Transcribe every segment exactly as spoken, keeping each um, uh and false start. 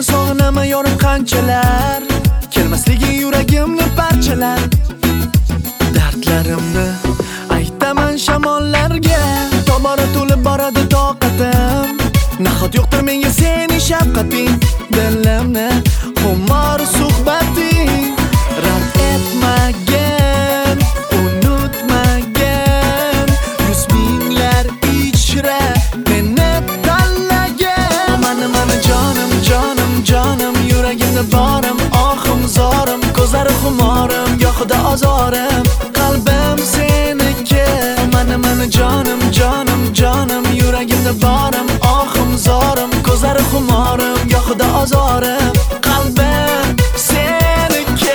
sog'inaman yorim qanchalar, kelmasligi yuragimni parchalar. Dardlarimni aytaman shamollarga, tobora to'lib boradi toqatim. Nahot yo'qdir menga sening shafqating, dilimni xumor suhbating. Rad etmagan, unutmagan, yuz minglar ichra meni tanlagan. Mani mani jonim, jonim, jonim, yuragimda borim, ohim, zorim, ko'zlari xumorim, gohida ozorim, qalbim seniki. Mani mani jonim, jonim, jonim, yuragimda borim, ohim, zorim, ko'zlari xumorim, gohida ozorim, qalbim seniki.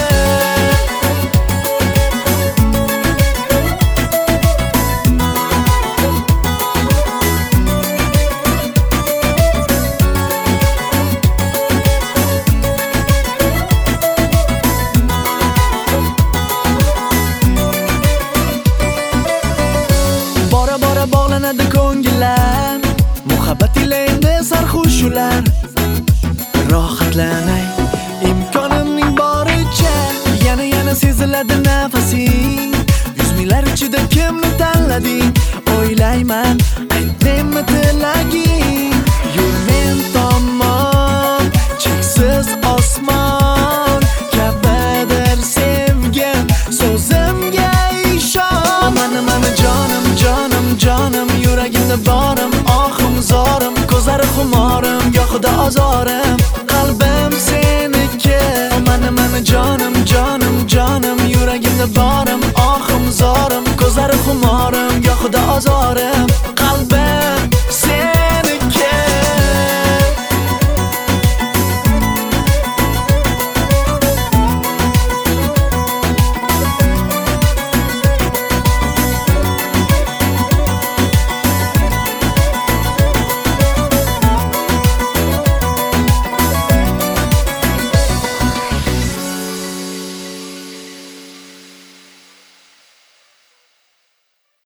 Bora bora bog'lanadi ko'ngillar, muhabbat ila endi sarxush ular. Rohatlanay imkonimning boricha, yana yana seziladi nafasing. Yuz minglar ichida kimni tanlading? O'ylayman, aytmaymi tilaging. Yur men tomon, cheksiz osmon kabidir sevgim, so'zimga ishon. Mani mani jonim, jonim, jonim, yuragimda borim, ohim, zorim, ko'zlari xumorim, gohida ozorim, qalbim seniki. Mani mani jonim, jonim, jonim, yuragimda borim, ohim, zorim, ko'zlari xumorim, gohida ozorim,